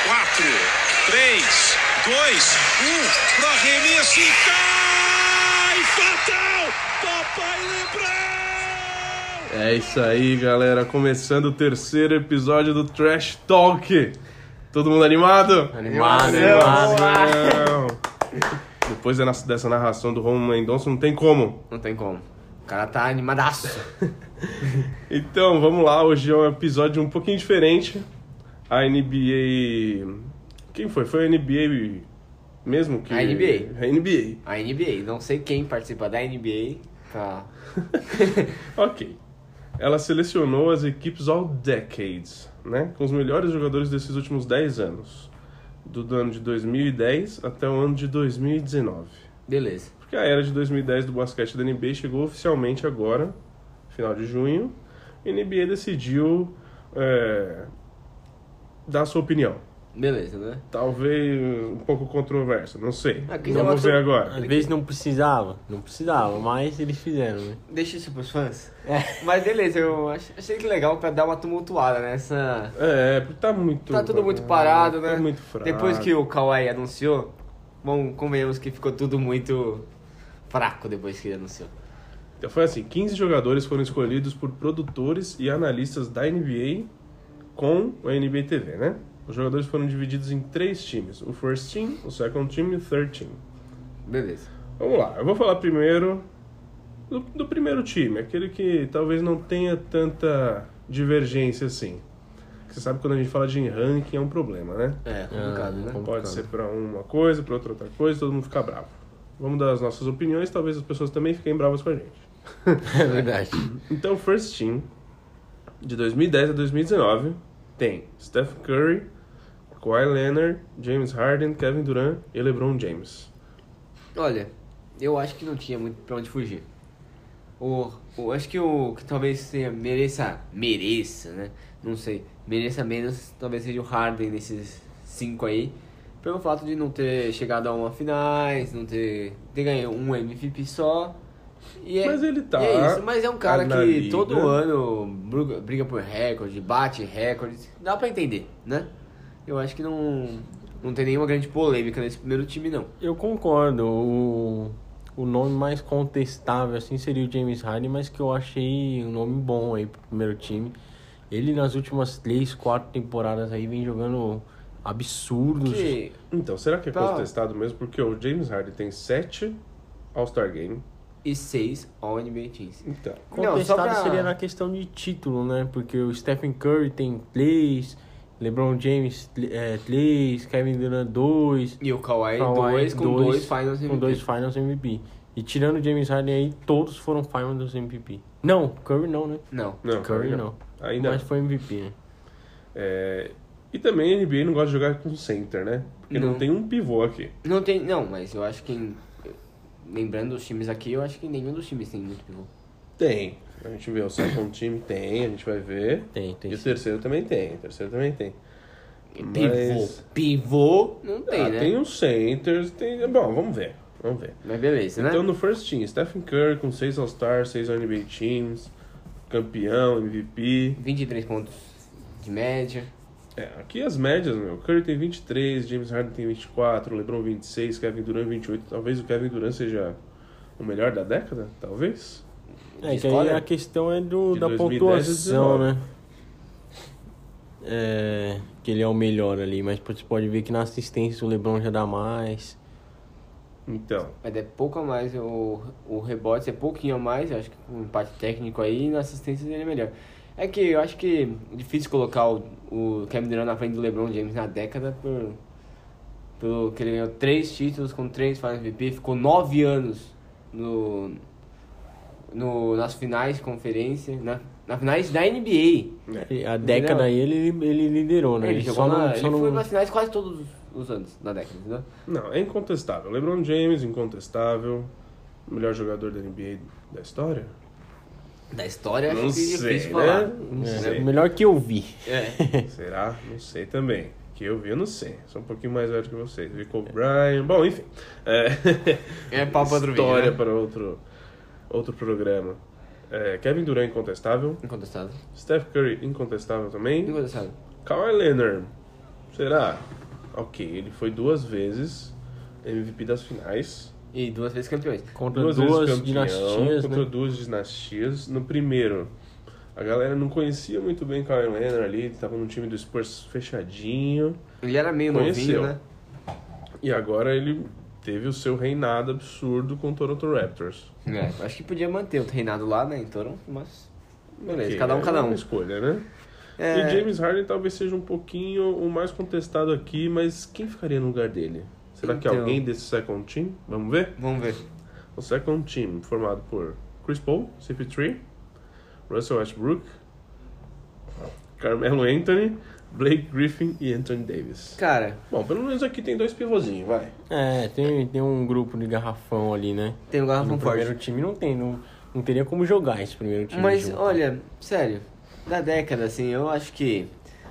4, 3, 2, 1, pro arremesso e cai! Fatal! Papai Lebrão! É isso aí, galera. Começando o terceiro episódio do Trash Talk. Todo mundo animado? Animado. Depois dessa narração do Romulo Mendonça, não tem como. Não tem como. O cara tá animadaço. Então, vamos lá. Hoje é um episódio um pouquinho diferente. A NBA... Quem foi? Foi a NBA mesmo? Que... A NBA. A NBA. A NBA. Não sei quem participa da NBA. Tá. Ok. Ela selecionou as equipes All Decades, né? Com os melhores jogadores desses últimos 10 anos. Do ano de 2010 até o ano de 2019. Beleza. Porque a era de 2010 do basquete da NBA chegou oficialmente agora, final de junho. E a NBA decidiu dar a sua opinião. Beleza, né? Talvez um pouco controversa, não sei. Aqui Vamos ver agora. Às vezes não precisava, mas eles fizeram, né? Deixa isso pros fãs. Mas beleza, eu achei que legal pra dar uma tumultuada nessa... Porque tá muito... Tá tudo muito parado, né? Tá muito fraco. Depois que o Kawhi anunciou, bom, convenhamos que ficou tudo muito fraco depois que ele anunciou. Então foi assim, 15 jogadores foram escolhidos por produtores e analistas da NBA com a NBA TV, né? Os jogadores foram divididos em 3 times. O First Team, o Second Team e o Third Team. Beleza. Vamos lá, eu vou falar primeiro do primeiro time, aquele que talvez não tenha tanta divergência assim. Você sabe que quando a gente fala de ranking é um problema, né? É, complicado, né? Pode ser pra uma coisa, pra outra coisa, todo mundo fica bravo. Vamos dar as nossas opiniões, talvez as pessoas também fiquem bravas com a gente. É verdade. Então o First Team, de 2010 a 2019, tem Steph Curry, Kawhi Leonard, James Harden, Kevin Durant e LeBron James. Olha, eu acho que não tinha muito pra onde fugir. Acho que o que talvez mereça, né? Não sei. Mereça menos, talvez seja o Harden nesses 5 aí. Pelo fato de não ter chegado a uma finais, não ter ganho um MVP só. Mas ele tá. É isso, mas é um cara na que liga. todo ano briga por recorde, bate recordes. Dá pra entender, né? Eu acho que não tem nenhuma grande polêmica nesse primeiro time, não. Eu concordo. O nome mais contestável assim seria o James Harden, mas que eu achei um nome bom aí pro primeiro time. Ele nas últimas 3, 4 temporadas aí vem jogando absurdos. Então, será que é contestado mesmo? Porque o James Harden tem 7 All-Star Game. E 6 All-NBA Teams. Então, Contestado seria na questão de título, né? Porque o Stephen Curry tem 3, LeBron James 3, Kevin Durant 2. E o Kawhi 2 com 2 Finals MVP. Com 2 Finals MVP. E tirando o James Harden aí, todos foram Finals MVP. Não, Curry não, né? Não. Curry não. Ainda Mas foi MVP, né? E também a NBA não gosta de jogar com center, né? Porque não Não. tem um pivô aqui. Não, mas eu acho que... Lembrando os times aqui, eu acho que nenhum dos times tem muito pivô. Tem. A gente vê o segundo time, tem, a gente vai ver. Tem. E o terceiro também tem. Pivô não tem, né? Tem os centers, tem... Bom, vamos ver. Mas beleza, né? Então no First Team, Stephen Curry com 6 All-Stars, 6 NBA Teams, campeão, MVP. 23 pontos de média. Aqui as médias, meu. Curry tem 23, James Harden tem 24, LeBron 26, Kevin Durant 28. Talvez o Kevin Durant seja o melhor da década, talvez. Que aí História? a questão é De da 2010 pontuação, a 19. né? Que ele é o melhor ali, mas você pode ver que na assistência o LeBron já dá mais. Então, Mas é pouco a mais. O rebote é pouquinho a mais. Eu acho que com um empate técnico aí, na assistência ele é melhor. É que eu acho que é difícil colocar o Kevin Durant na frente do LeBron James na década pelo que ele ganhou 3 títulos com 3 Finals MVP, ficou 9 anos nas finais de conferência, na finais da NBA. A década aí ele liderou, né? Ele não- foi nas finais quase todos os anos da década, entendeu? não, é incontestável. LeBron James, incontestável. Melhor jogador da NBA da história? Da história, Não acho que é sei, difícil né? falar. Não É, sei. o melhor que eu vi. Será? Não sei também. Que eu vi, eu não sei. Sou um pouquinho mais velho que vocês. Vi Kobe Bryant. Bom, enfim. É papo para outro vídeo, História né? para outro programa. Kevin Durant incontestável. Incontestável. Steph Curry incontestável também. Incontestável. Kawhi Leonard. Será? Ok, ele foi 2 vezes MVP das finais. E 2 vezes campeões. Contra Duas duas vezes campeão, dinastias, contra né? 2 dinastias. No primeiro, a galera não conhecia muito bem Kawhi Leonard ali, ele tava no time do Spurs fechadinho. Ele era meio Conheceu. novinho, né? E agora ele teve o seu reinado absurdo com o Toronto Raptors. Acho que podia manter o reinado lá, né, em Toronto, mas... Beleza, Ok, cada é um. uma escolha, né? É. E James Harden talvez seja um pouquinho o mais contestado aqui, mas quem ficaria no lugar dele? Será que Então. alguém desse second team? Vamos ver? Vamos ver. O second team formado por Chris Paul, CP3, Russell Westbrook, Carmelo Anthony, Blake Griffin e Anthony Davis. Cara, Bom, pelo menos aqui tem 2 pivôzinhos, vai. Tem um grupo de garrafão ali, né? tem um E garrafão no forte. primeiro time não teria como jogar esse primeiro time. Mas, junto. olha, sério, da década, assim, eu acho que...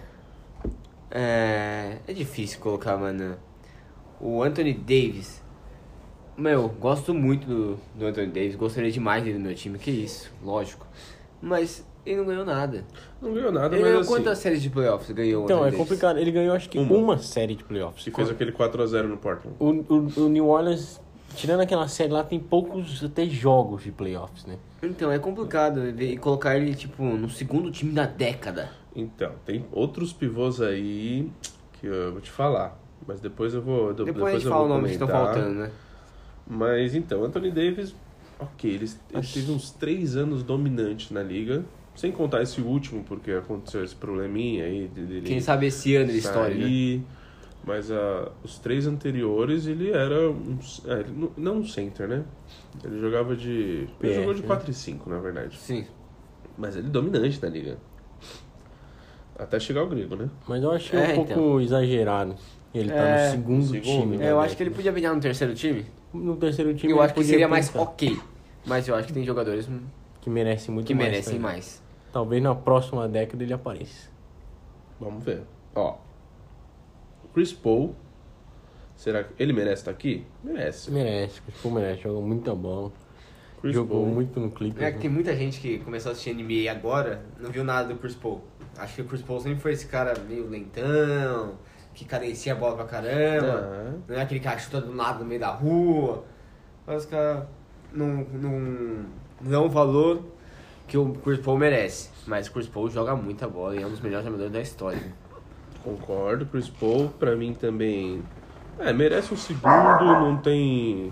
É difícil colocar, mano. O Anthony Davis... Meu, gosto muito do Anthony Davis, gostaria demais dele no meu time, que isso, lógico. Mas ele não ganhou nada. Não ganhou nada, Ele mas ganhou assim... quantas séries de playoffs ganhou o Então, Anthony é Davis? complicado. Ele ganhou, acho que uma série de playoffs. Que fez aquele 4-0 no Portland. O New Orleans, tirando aquela série lá, tem poucos até jogos de playoffs, né? Então, é complicado e colocar ele, tipo, no segundo time da década. Então, tem outros pivôs aí que eu vou te falar. Mas depois eu vou Depois a gente eu fala o vou nome que estão comentar. faltando, né? Mas então, Anthony Davis, ok, ele teve uns 3 anos dominante na liga. Sem contar esse último, porque aconteceu esse probleminha aí dele. Quem sabe esse ano de história, né? sair. Mas os 3 anteriores ele era não um center, né? Ele jogava de. Ele PF, jogou de né? 4 e 5, na verdade. Sim. Mas ele é dominante na liga. Até chegar o grego, né? Mas eu achei É, um pouco então. exagerado. Ele tá É, no segundo segundo, time. né? Eu acho que ele podia brilhar no terceiro time. No terceiro time Eu ele acho que podia seria mais pensar ok. Mas eu acho que tem jogadores que merece muito que mais. merecem também. mais. Talvez na próxima década ele apareça. Vamos ver. Ó. Chris Paul. Será que ele merece estar aqui? Merece. Merece, o Paul merece. Jogou muita bola. Chris Jogou Paul. muito no Clippers. É que tem muita gente que começou a assistir NBA agora, não viu nada do Chris Paul. Acho que o Chris Paul sempre foi esse cara meio lentão, que carencia a bola pra caramba. Não é aquele cara que chuta do lado no meio da rua. Mas os caras não dão o valor que o Chris Paul merece. Mas o Chris Paul joga muita bola e é um dos melhores jogadores da história. Concordo. Chris Paul, pra mim também. Merece um segundo, não tem.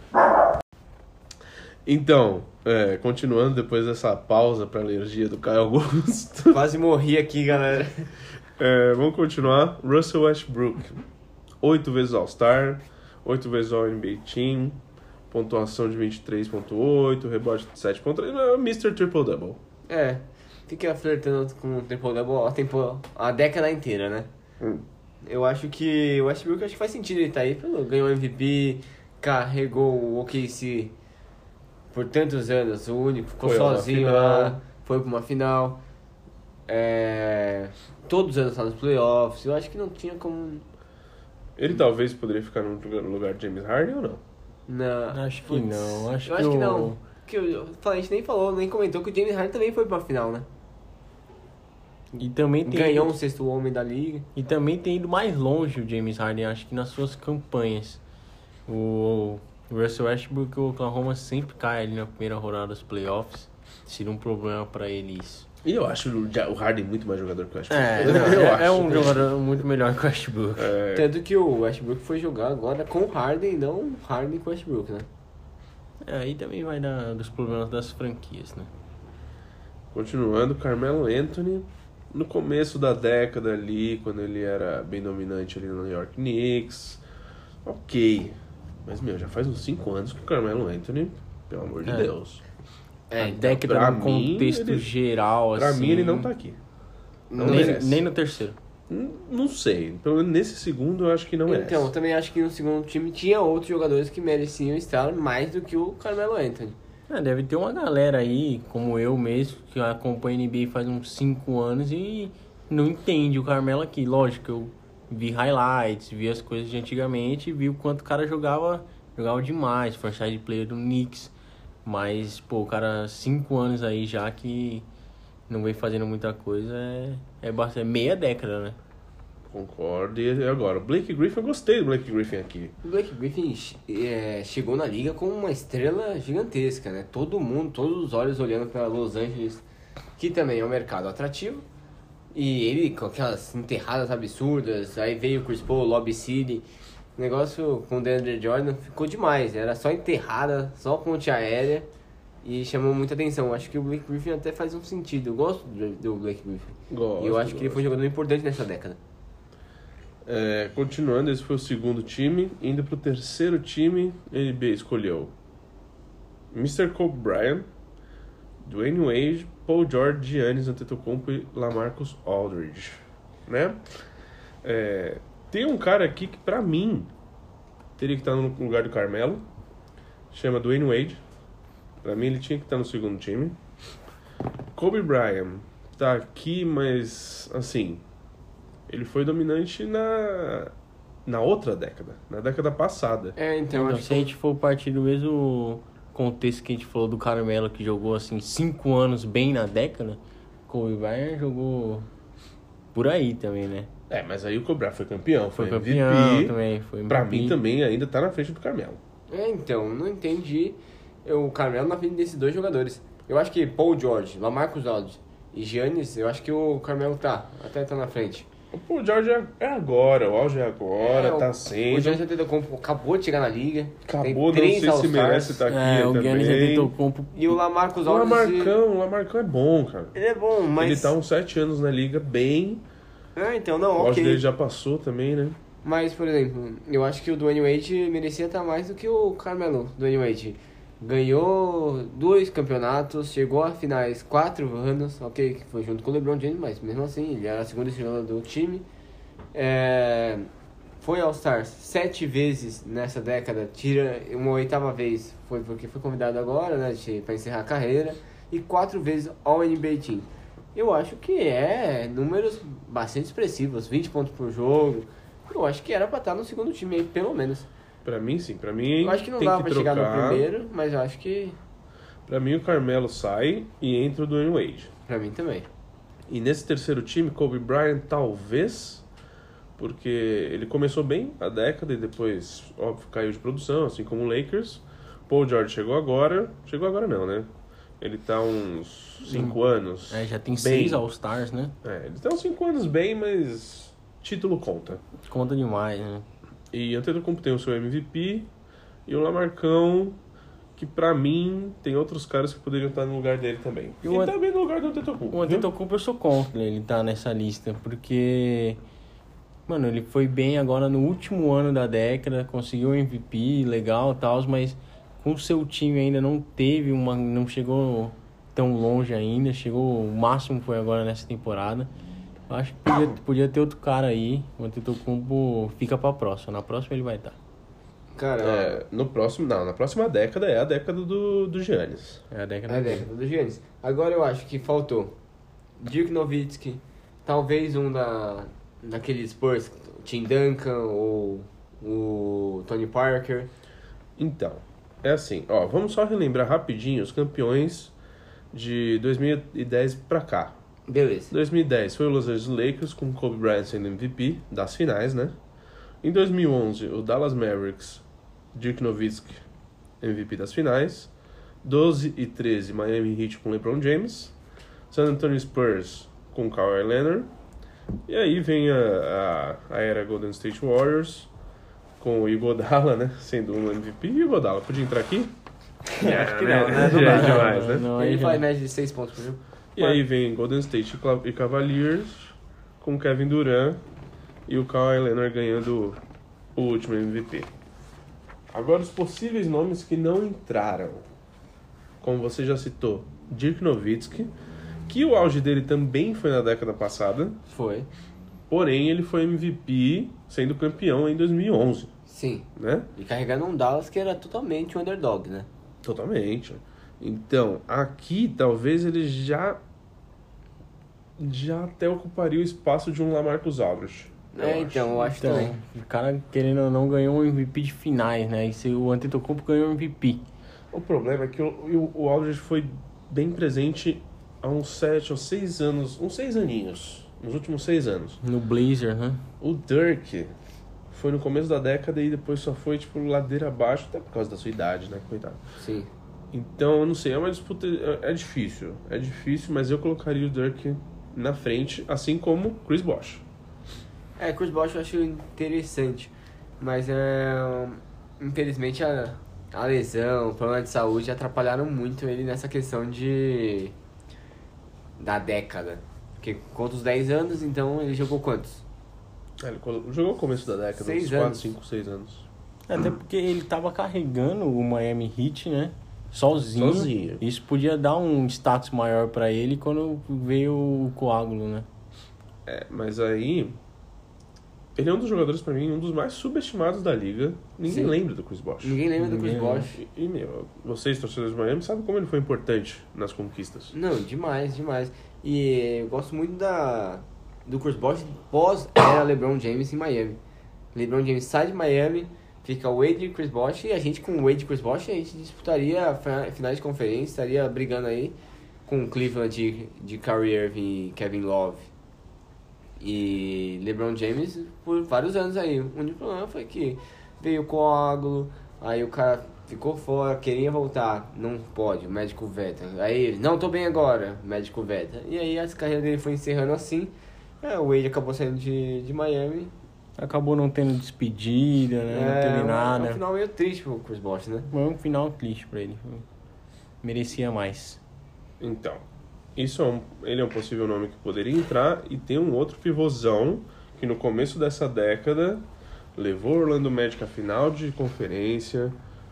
Então, continuando depois dessa pausa pra alergia do Caio Augusto. Quase morri aqui, galera. Vamos continuar. Russell Westbrook. 8 vezes All-Star, 8 vezes All-NBA Team, pontuação de 23.8, rebote de 7.3, Mr. Triple-Double. Fica flertando com o triple-double a década inteira, né? Eu acho que o Westbrook acho que faz sentido ele tá aí. Ganhou MVP, carregou o OKC por tantos anos, o único, ficou Foi a uma sozinho final. lá, foi pra uma final. Todos os anos tá nos playoffs. Eu acho que não tinha como. Ele talvez poderia ficar no lugar de James Harden ou não? Não, Acho que não. eu acho que não. Que a gente nem falou, nem comentou que o James Harden também foi pra final, né? E também tem Ganhou um sexto homem da liga. E também tem ido mais longe o James Harden, acho que nas suas campanhas. O Russell Westbrook e o Oklahoma sempre cai ali na primeira rodada dos playoffs. Seria um problema pra ele isso. E eu acho o Harden muito mais jogador que o Westbrook. É um jogador muito melhor que o Westbrook. Tanto que o Westbrook foi jogar agora com o Harden, não o Harden com o Westbrook, né? Aí também vai dar dos problemas das franquias, né? Continuando, Carmelo Anthony. No começo da década ali, quando ele era bem dominante ali no New York Knicks. Ok. Mas, já faz uns 5 anos que o Carmelo Anthony, pelo amor de Deus. A década pra no mim, contexto ele- geral, Pra assim... mim, ele não tá aqui. Não nem, merece. nem no terceiro. Não sei. Pelo menos nesse segundo eu acho que não merece. Então, eu também acho que no segundo time tinha outros jogadores que mereciam estar mais do que o Carmelo Anthony. Deve ter uma galera aí, como eu mesmo, que acompanha a NBA faz uns 5 anos e não entende o Carmelo aqui. Lógico, eu vi highlights, vi as coisas de antigamente, vi o quanto o cara jogava demais, franchise player do Knicks. Mas, pô, o cara 5 anos aí já que não vem fazendo muita coisa, é meia década, né? Concordo. E agora, o Blake Griffin, eu gostei do Blake Griffin aqui. O Blake Griffin chegou na liga com uma estrela gigantesca, né? Todo mundo, todos os olhos olhando para Los Angeles, que também é um mercado atrativo. E ele com aquelas enterradas absurdas, aí veio o Chris Paul, Lob City. O negócio com o DeAndre Jordan ficou demais. Era só enterrada, só ponte aérea. E chamou muita atenção. Acho que o Blake Griffin até faz um sentido. Eu gosto do Blake Griffin. E eu acho que ele foi um jogador importante nessa década. Continuando, esse foi o segundo time. Indo pro terceiro time, a NBA escolheu Mr. Kobe Bryant, Dwayne Wade, Paul George, Giannis Antetokounmpo e LaMarcus Aldridge, né? Tem um cara aqui que pra mim teria que estar no lugar do Carmelo, chama Dwayne Wade. Pra mim ele tinha que estar no segundo time. Kobe Bryant tá aqui, mas assim, ele foi dominante na outra década, na década passada. Então se a gente for partir do mesmo contexto que a gente falou do Carmelo, que jogou assim 5 anos bem na década, Kobe Bryant jogou por aí também, né? Mas aí o Kobe Bryant foi campeão, foi MVP, campeão também, foi MVP. Pra mim também ainda tá na frente do Carmelo. Então, não entendi o Carmelo na frente desses dois jogadores. Eu acho que Paul George, LaMarcus Aldridge e Giannis, eu acho que o Carmelo até tá na frente. O Paul George é agora, o auge é agora, tá sendo. O Giannis Antetokounmpo acabou de chegar na liga. Acabou, não sei se merece estar aqui o também. Giannis Antetokounmpo. E o LaMarcus Aldridge... O Lamarcão é bom, cara. Ele é bom, mas... Ele tá uns 7 anos na liga, bem. Então, não, O auge ok. dele já passou também, né? Mas, por exemplo, eu acho que o Dwayne Wade merecia estar mais do que o Carmelo. Dwayne Wade ganhou 2 campeonatos, chegou a finais 4 anos, ok, que foi junto com o LeBron James, mas mesmo assim, ele era a segunda estrela do time. Foi All-Stars 7 vezes nessa década, tira uma 8ª vez, foi porque foi convidado agora, né, para encerrar a carreira, e 4 vezes All-NBA Team. Eu acho que números bastante expressivos, 20 pontos por jogo. Eu acho que era pra estar no segundo time aí, pelo menos. Pra mim, sim. Pra mim, eu acho que não tem dava que pra chegar trocar. no primeiro, mas eu acho que... Pra mim, o Carmelo sai e entra o Dwayne Wade. Pra mim também. E nesse terceiro time, Kobe Bryant talvez, porque ele começou bem a década e depois, óbvio, caiu de produção, assim como o Lakers. Paul George chegou agora não, né? Ele tá uns 5 anos. Já tem bem. 6 All-Stars, né? Ele tá uns 5 anos bem, mas título conta. Conta demais, né? E Antetokounmpo tem o seu MVP e o Lamarcão, que pra mim tem outros caras que poderiam estar no lugar dele também. E também no lugar do Antetokounmpo. O Antetokounmpo eu sou contra ele tá nessa lista, porque... Mano, ele foi bem agora no último ano da década, conseguiu um MVP legal e tal, mas com o seu time ainda não chegou tão longe ainda, chegou, o máximo foi agora nessa temporada. Acho que podia ter outro cara aí, o Antetokounmpo fica pra próxima, na próxima ele vai estar. Cara, na próxima década é a década do Giannis. É a década do Giannis. Agora eu acho que faltou Dirk Nowitzki, talvez daqueles Spurs, Tim Duncan ou o Tony Parker. Então, é assim, vamos só relembrar rapidinho os campeões de 2010 pra cá. Beleza. 2010 foi o Los Angeles Lakers com Kobe Bryant sendo MVP das finais, né? Em 2011, o Dallas Mavericks, Dirk Nowitzki, MVP das finais. 12 e 13, Miami Heat com LeBron James. San Antonio Spurs com Kawhi Leonard. E aí vem a era Golden State Warriors com o Iguodala, né? Sendo um MVP. E o Iguodala podia entrar aqui? Acho que não, né? Já é demais, né? Não, Ele faz média de 6 pontos por jogo. E aí vem Golden State e Cavaliers com Kevin Durant e o Kawhi Leonard ganhando o último MVP. Agora os possíveis nomes que não entraram. Como você já citou, Dirk Nowitzki, que o auge dele também foi na década passada. Foi. Porém, ele foi MVP sendo campeão em 2011. Sim. Né? E carregando um Dallas que era totalmente um underdog, né? Totalmente. Então, aqui talvez ele já até ocuparia o espaço de um LaMarcus Aldridge. Eu acho também. O cara, querendo ou não, ganhou um MVP de finais, né? E o Antetokounmpo ganhou um MVP. O problema é que o Aldridge foi bem presente há uns 7 ou 6 anos, uns 6 aninhos nos últimos 6 anos. No Blazer, né? O Dirk foi no começo da década e depois só foi, tipo, ladeira abaixo, até por causa da sua idade, né? Coitado. Sim. Então, eu não sei, é uma disputa... É difícil, mas eu colocaria o Dirk na frente, assim como Chris Bosh. Chris Bosh eu acho interessante, mas infelizmente a lesão, o problema de saúde atrapalharam muito ele nessa questão da década. Porque conta os 10 anos, então ele jogou quantos? Ele jogou no começo da década, 6 uns 4, anos. 5, 6 anos. Até porque ele tava carregando o Miami Heat, né? Sozinho. Isso podia dar um status maior pra ele quando veio o coágulo, né? Mas aí... Ele é um dos jogadores, pra mim, um dos mais subestimados da liga. Ninguém Sim. lembra do Chris Bosh. Ninguém lembra do Chris Bosh. E, vocês, torcedores do Miami, sabem como ele foi importante nas conquistas. Não, demais. E eu gosto muito do Chris Bosh pós-era LeBron James em Miami. LeBron James sai de Miami, fica o Wade e Chris Bosh, e a gente com o Wade e Chris Bosh, a gente disputaria finais de conferência, estaria brigando aí com o Cleveland de Kyrie Irving e Kevin Love. E LeBron James por vários anos aí. O único problema foi que veio o coágulo, aí o cara ficou fora, queria voltar, não pode, o médico veta. Aí ele, não, tô bem agora, o médico veta. E aí a carreira dele foi encerrando assim. O Wade acabou saindo de Miami. Acabou não tendo despedida, né? Não teve nada. É um final meio triste pro Chris Bosh, né? Foi um final triste pra ele. Merecia mais. Então, ele é um possível nome que poderia entrar, e tem um outro pivôzão que no começo dessa década levou o Orlando Magic à final de conferência,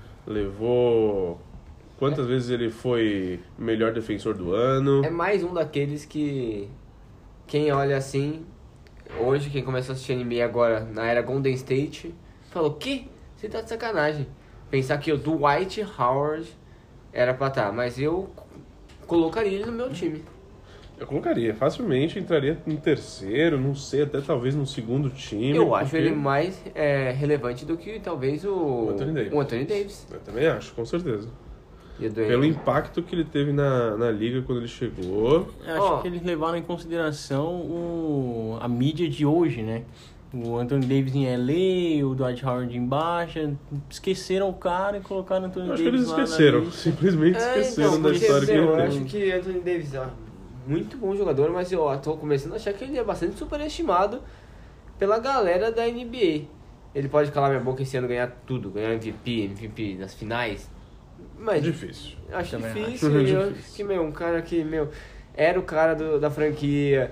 levou... Quantas vezes ele foi melhor defensor do ano? É mais um daqueles que quem olha assim, hoje quem começou a assistir NBA agora na era Golden State, falou, que? Você tá de sacanagem. Pensar que o Dwight Howard era pra estar, mas eu colocaria ele no meu time. Eu colocaria, facilmente entraria em terceiro, não sei, até talvez no segundo time. Eu acho ele mais relevante do que talvez o Anthony Davis. Eu também acho, com certeza. E Pelo impacto que ele teve na liga quando ele chegou. Eu acho que eles levaram em consideração a mídia de hoje, né? O Anthony Davis em LA, o Dwight Howard em baixa. Esqueceram o cara e colocaram o Anthony Eu acho Davis que eles lá na esqueceram, lista. simplesmente esqueceram da história que ele eu tem. acho que Anthony Davis muito bom jogador, mas eu tô começando a achar que ele é bastante superestimado pela galera da NBA. Ele pode calar minha boca esse ano, ganhar tudo, ganhar MVP nas finais. Mas Difícil. Acho Também difícil. acho. Eu acho que, um cara que, era o cara da franquia.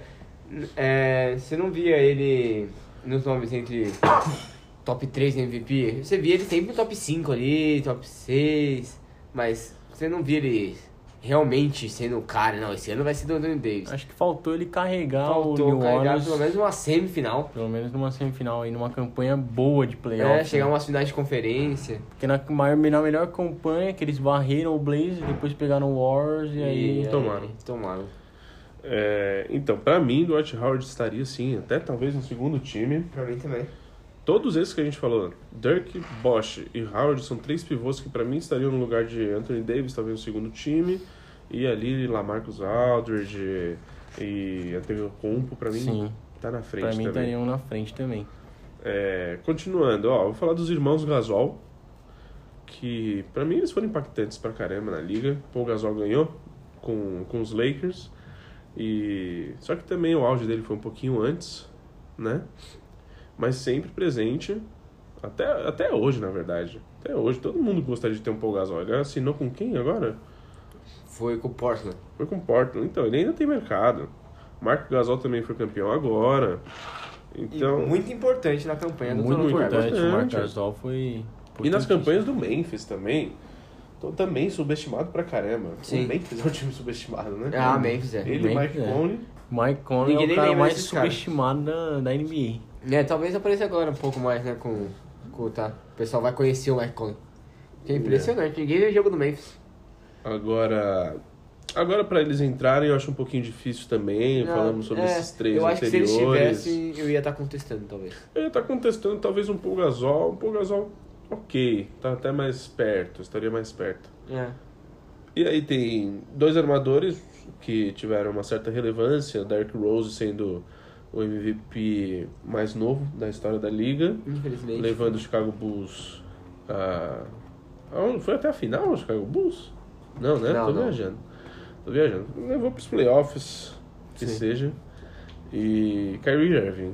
Você não via ele nos nomes entre top 3 de MVP. Você via ele sempre no top 5 ali, top 6. Mas você não via ele realmente sendo o cara. Não, esse ano vai ser do Anthony Davis. Acho que faltou ele carregar o Faltou New carregar Orleans, pelo menos uma semifinal. pelo menos numa semifinal aí, numa campanha boa de playoff. Chegar né? umas finais de conferência. Porque na melhor campanha que eles varreram o Blaze, depois pegaram o Warriors e aí... Tomaram. Então, pra mim, Dwight Howard estaria sim, até talvez no segundo time. Pra mim também. Todos esses que a gente falou, Dirk, Bosh e Howard, são 3 pivôs que pra mim estariam no lugar de Anthony Davis, talvez no segundo time. E ali, LaMarcus Aldridge e Antetokounmpo, pra mim, Sim. tá na frente Pra mim também. estariam na frente também. Continuando, vou falar dos irmãos Gasol, que pra mim eles foram impactantes pra caramba na liga. Paul Gasol ganhou com os Lakers, só que também o auge dele foi um pouquinho antes, né? Mas sempre presente, até hoje, na verdade. Até hoje, todo mundo gostaria de ter um Paul Gasol. Ele assinou com quem agora? Foi com o Portland. Foi com o Portland. Então, ele ainda tem mercado. Marco Gasol também foi campeão agora. Então, E muito importante na campanha do Muito Toronto importante, Raptors. o Marc Gasol foi... E nas campanhas do Memphis também. Tô também subestimado pra caramba. Sim. O Memphis é um time subestimado, né? Memphis Ele e Memphis, Mike Conley. Mike Conley é Ninguém o nem cara lembra mais desses caras. subestimado da NBA. Talvez apareça agora um pouco mais, né, com tá? O pessoal vai conhecer o Mike Conley. Que é impressionante, ninguém vê jogo do Memphis. Agora pra eles entrarem eu acho um pouquinho difícil também. Falamos sobre esses 3 eu acho anteriores. que se eles tivessem, eu ia estar contestando, talvez. Eu ia estar contestando talvez um Paul Gasol. Um Paul Gasol, ok. Tá até mais perto, estaria mais perto. E aí tem 2 armadores que tiveram uma certa relevância. Derrick Rose sendo o MVP mais novo da história da liga, Infelizmente. levando o Chicago Bulls foi até a final o Chicago Bulls? Não, né? Não, Tô não. viajando. Levou pros playoffs, que Sim. seja. E Kyrie Irving.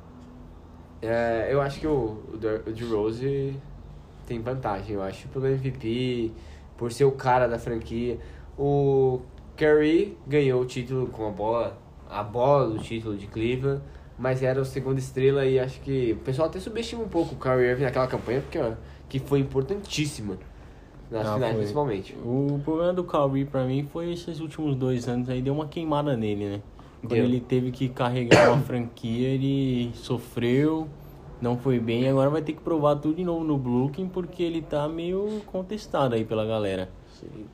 Eu acho que o DeRozan tem vantagem, eu acho, pelo MVP, por ser o cara da franquia. O Curry ganhou o título com a bola do título de Cleveland, mas era o segunda estrela e acho que o pessoal até subestima um pouco o Kyrie Irving naquela campanha, porque que foi importantíssima nas finais, foi. principalmente. O problema do Kyrie pra mim foi esses últimos 2 anos aí, deu uma queimada nele, né? Quando Deu. ele teve que carregar uma franquia, ele sofreu, não foi bem, agora vai ter que provar tudo de novo no Brooklyn, porque ele tá meio contestado aí pela galera. Sim.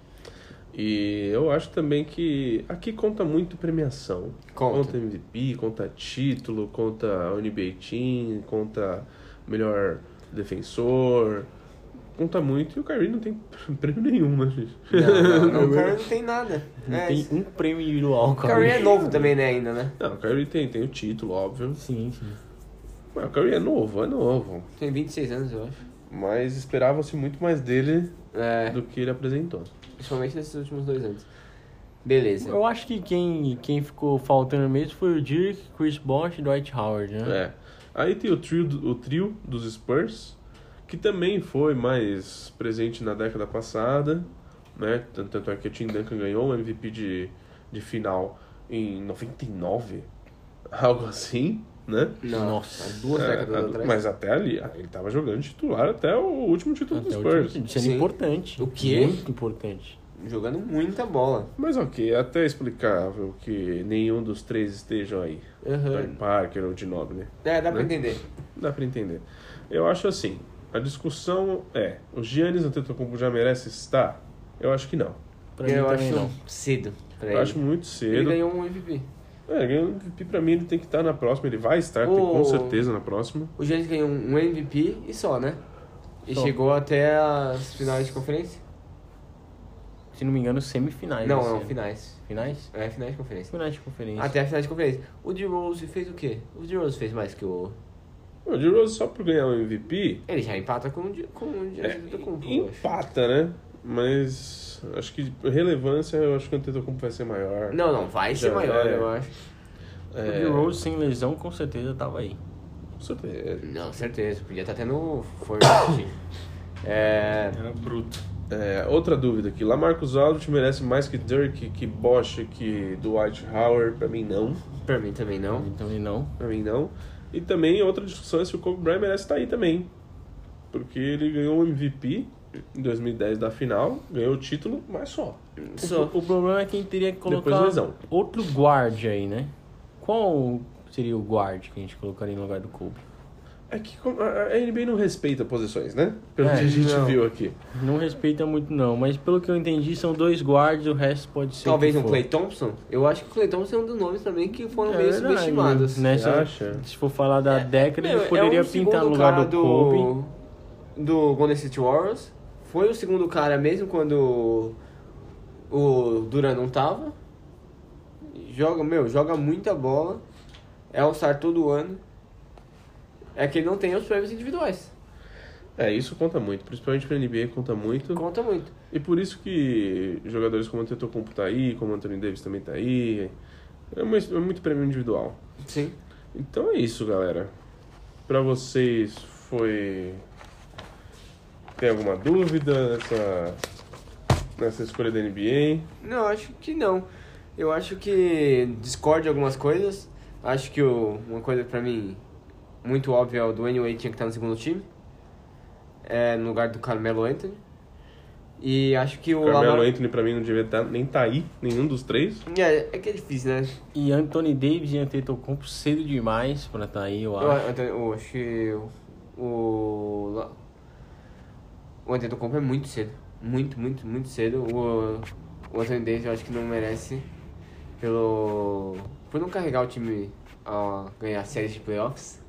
E eu acho também que aqui conta muito premiação. Conta. MVP, conta título, conta NBA Team, conta melhor defensor. Conta muito e o Kyrie não tem prêmio nenhum, né, gente? Não, o Curry não tem nada. Não tem um prêmio individual, O cara. Curry é novo também, né, ainda, né? Não, o Kyrie tem o título, óbvio. Sim. Mas o Kyrie é novo. Tem 26 anos, eu acho. Mas esperava-se muito mais dele É, do que ele apresentou. principalmente nesses últimos 2 anos. Beleza. Eu acho que quem ficou faltando mesmo foi o Dirk, Chris Bosh e Dwight Howard, né? É. Aí tem o trio dos Spurs, que também foi mais presente na década passada, né? Tanto é que o Tim Duncan ganhou o MVP de final em 99, algo assim, né? Não, Nossa. há 2 décadas atrás. Mas até ali, ele tava jogando titular até o último título dos Até o Spurs. time, sendo Sim. importante. O quê? Muito importante. Jogando muita bola. Mas ok, é até explicável que nenhum dos três estejam aí. Tony Parker ou Ginobili. Dá pra Né? entender. Dá pra entender. Eu acho assim, a discussão o Giannis Antetokounmpo já merece estar? Eu acho que não. Pra mim Eu também acho não. cedo pra Eu ele. acho muito cedo. Ele ganhou um MVP. Ganhou um MVP pra mim, ele tem que estar na próxima, ele vai estar, com certeza na próxima. O Giannis ganhou um MVP e só, né? E Só. chegou até as finais de conferência? Se não me engano, semifinais. Não, esse não, ano. finais. Finais? É, finais de conferência. Finais de conferência. Até a final de conferência. O DeRozan fez o quê? O DeRozan fez mais que o... O DeRozan só por ganhar o MVP, Ele já empata com o Giannis Antetokounmpo, eu acho. empata, né? Mas acho que relevância, eu acho que o Antetokounmpo vai ser maior. Não, vai ser Já maior, é. eu acho. O DeRozan sem lesão, com certeza, tava aí. Com certeza. Não, certeza. Podia estar tendo forte. Era bruto. Outra dúvida aqui, Lamarcus Aldridge merece mais que Dirk, que Bosh, que Dwight Howard? Pra mim não. Pra mim também não. Também não. Pra mim não. E também outra discussão é se o Kobe Bryant merece estar aí também. Porque ele ganhou o MVP em 2010 da final, ganhou o título, mas só. Só. O problema é quem teria que Depois colocar lesão. outro guard aí, né? Qual seria o guard que a gente colocaria no lugar do Kobe? É que a NBA não respeita posições, né? Pelo É, que a gente não. viu aqui. Não respeita muito não, mas pelo que eu entendi são 2 guards, o resto pode ser Talvez o um que for. Klay Thompson. Eu acho que o Klay Thompson é um dos nomes também que foram É meio verdade, subestimados. né? Você acha? Se for falar da década, Meu, ele poderia é um pintar no segundo lugar cara do Kobe. do Golden State Warriors. Foi o segundo cara mesmo quando o Durant não tava. Joga muita bola. É All-Star todo ano. É que ele não tem os prêmios individuais. Isso conta muito, principalmente pra NBA conta muito. Conta muito. E por isso que jogadores como o Antetokounmpo tá aí, como o Anthony Davis também tá aí. É muito prêmio individual. Sim. Então é isso, galera. Pra vocês foi... Tem alguma dúvida nessa escolha da NBA? Não, acho que não. Eu acho que discordo de algumas coisas. Acho que uma coisa pra mim muito óbvia é o Dwayne Wade tinha que estar no segundo time. No lugar do Carmelo Anthony. E acho que o Carmelo Anthony pra mim não devia nem tá aí, nenhum dos três. É que é difícil, né? E Anthony Davis e Antetokounmpo cedo demais pra estar aí, eu acho. Eu acho que o Antetokounmpo é muito cedo. Muito, muito, muito cedo. O Anthony Davis eu acho que não merece por não carregar o time a ganhar séries de playoffs.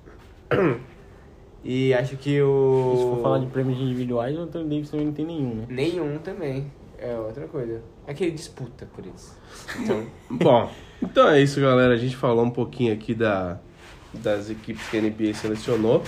E acho que Se for falar de prêmios individuais, o Anthony Davis também não tem nenhum, né? nenhum também. É outra coisa. É que ele disputa por isso. Então, Bom, Então é isso, galera. A gente falou um pouquinho aqui das equipes que a NBA selecionou.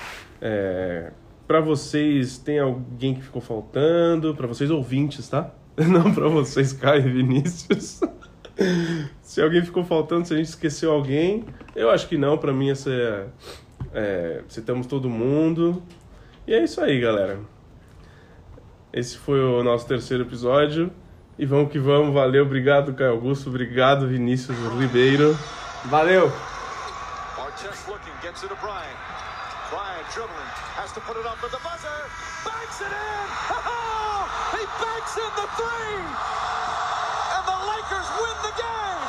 Pra vocês, tem alguém que ficou faltando? Pra vocês ouvintes, tá? Não pra vocês, Caio e Vinícius. Se alguém ficou faltando, se a gente esqueceu alguém, eu acho que não. Pra mim, citamos todo mundo. E é isso aí, galera. Esse foi o nosso terceiro episódio. E vamos que vamos. Valeu, obrigado, Caio Augusto. Obrigado, Vinícius Ribeiro. Valeu! Artest looking, gets it to Bryant. Bryant dribbling, has to put it up at the buzzer. Banks it in! Oh! He banks in the three! And the Lakers win the game!